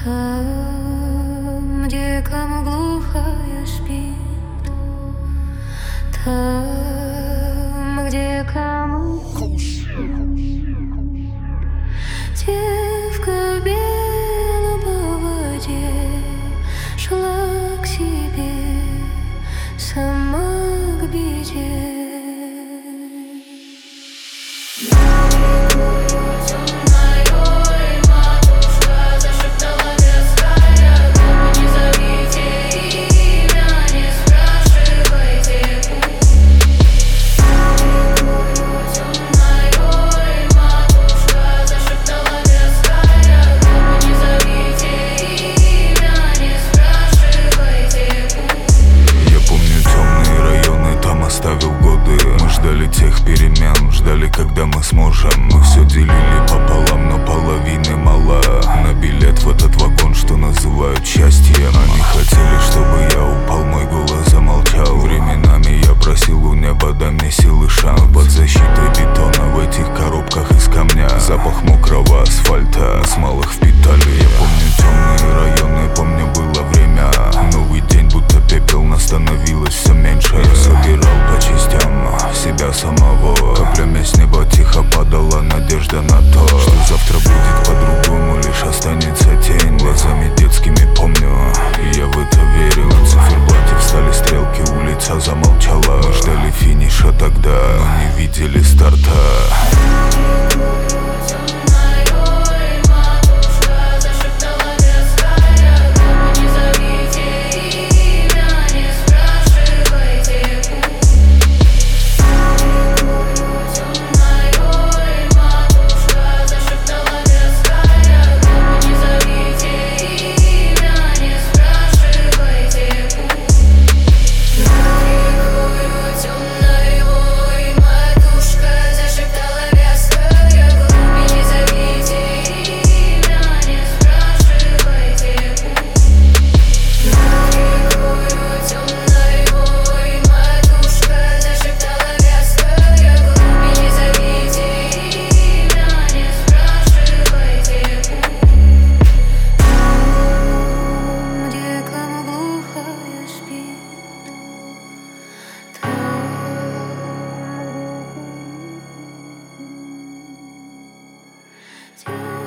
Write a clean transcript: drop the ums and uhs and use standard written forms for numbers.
Там, где кому глухая спит, там, где кому девка бела по воде шла к себе, сама к беде. Тех перемен, ждали, когда мы сможем. Мы все делили пополам, но половины мало на билет в этот вагон, что называют счастьем. Они хотели, чтобы я упал, мой голос замолчал. Временами я просил у неба, дай мне силы, шанс. Под защитой бетона в этих коробках из камня запах мокрого асфальта, с малых впитали. Я помню темные районы, помню было время. Новый день, будто пепел, но становилось все меньше. Я собирал по частям себя самого. Каплями с неба тихо падала надежда на то, что завтра будет по-другому, лишь останется тень. Глазами детскими помню, и я в это верил. На циферблате встали стрелки, улица замолчала. Мы ждали финиша тогда, но не видели старта. Там